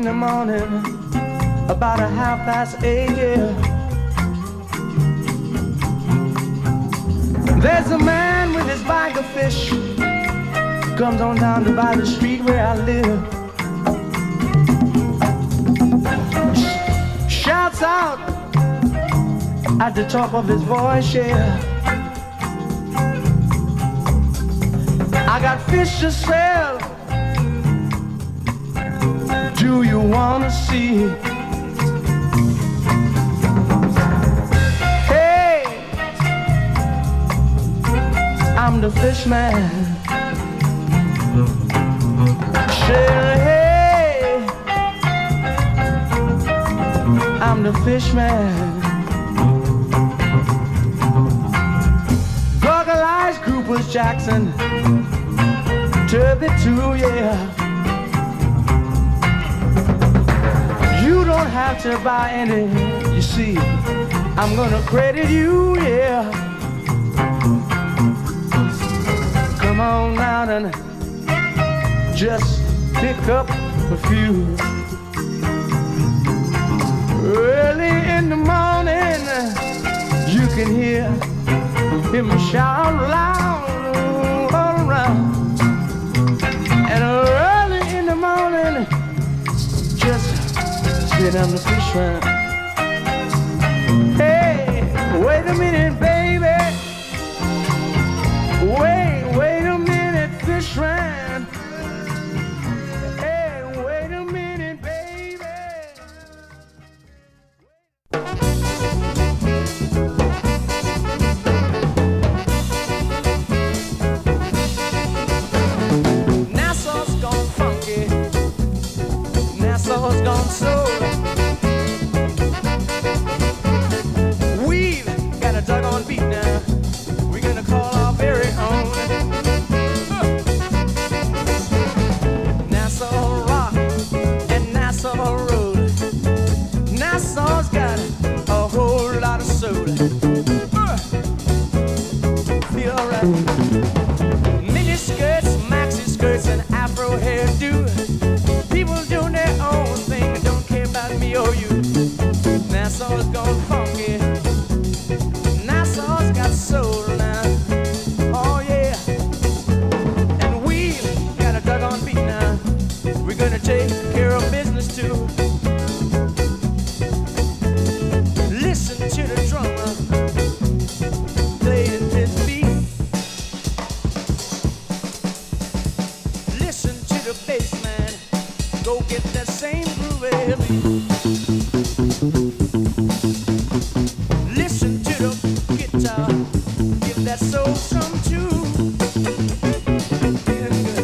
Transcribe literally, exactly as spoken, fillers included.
the morning, about a half past eight, yeah. There's a man with his bag of fish, comes on down to by the street where I live. Sh- shouts out at the top of his voice, yeah. I got fish to sell. Do you wanna see? Hey, I'm the fish man. Say, hey, I'm the fish man. Goggle Eyes, Groupers Jackson, Turby too, yeah. You don't have to buy any, you see, I'm gonna credit you, yeah. Come on out and just pick up a few. Early in the morning, you can hear him shout loud all around. And early in the morning, just sit on the fish round. Hey, wait a minute, baby. Wait, wait a minute, fish round. Hey, wait a minute, baby. Nassau's gone funky. Nassau's gone soul. We've got a doggone beat now. We're gonna call our very own. Huh. Nassau Rock and Nassau Road. Nassau's got a whole lot of soul. Huh. Feel alright. Mini skirts, maxi skirts, and afro hairdo. People doing their own thing, don't care about me or you. Nassau's gone funky. Nassau's got soul now. Oh yeah. And we got a doggone beat now. We're gonna take care of business too. Listen to the drummer playing his beat. Listen to the bass man. Go get that same groove beat. Listen to the guitar, give that soul some too. Feeling good.